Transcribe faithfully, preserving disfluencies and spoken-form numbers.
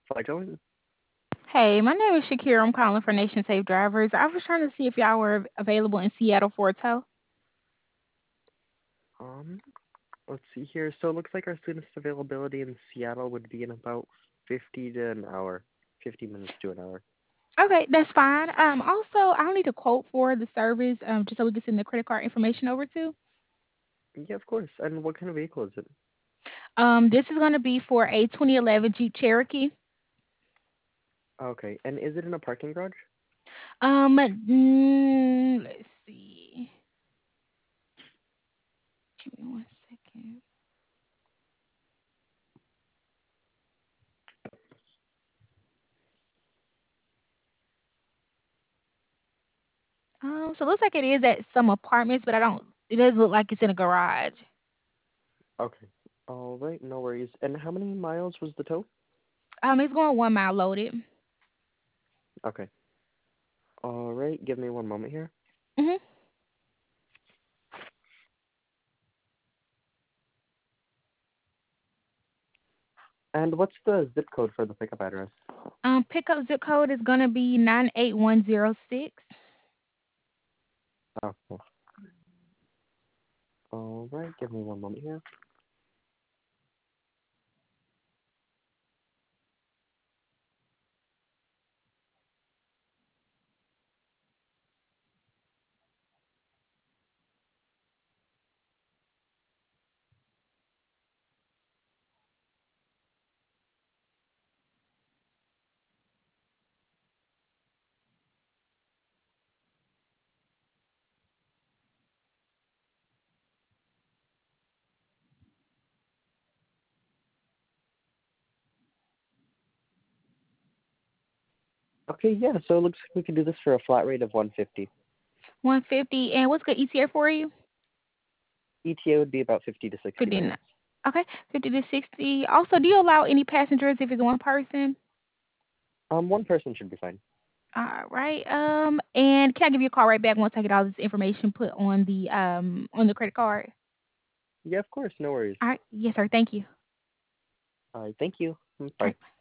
Flight Hey, my name is Shakira. I'm calling for Nation Safe Drivers. I was trying to see if y'all were available in Seattle for a tow. Um, let's see here. So it looks like our soonest availability in Seattle would be in about fifty to an hour, fifty minutes to an hour. Okay, that's fine. Um, also, I'll need a quote for the service, um, just so we can send the credit card information over to. Yeah, of course. And what kind of vehicle is it? Um, this is going to be for a twenty eleven Jeep Cherokee. Okay. And is it in a parking garage? Um, mm, let's see. Give me one second. Um, so it looks like it is at some apartments, but I don't. It doesn't look like it's in a garage. Okay. All right, no worries. And how many miles was the tow? Um, it's going one mile loaded. Okay. All right, give me one moment here. Mhm. And what's the zip code for the pickup address? Um, pickup zip code is gonna be nine eight one zero six. Okay. All right, give me one moment here. Okay, yeah, so it looks like we can do this for a flat rate of one fifty. One fifty. And what's good E T A for you? E T A would be about fifty to sixty Fifty nine. minutes. Okay, fifty to sixty. Also, do you allow any passengers if it's one person? Um, one person should be fine. All right. Um, and can I give you a call right back once I get all this information put on the um on the credit card? Yeah, of course, no worries. All right. Yes, sir. Thank you. All right, thank you. Mm, All bye. right.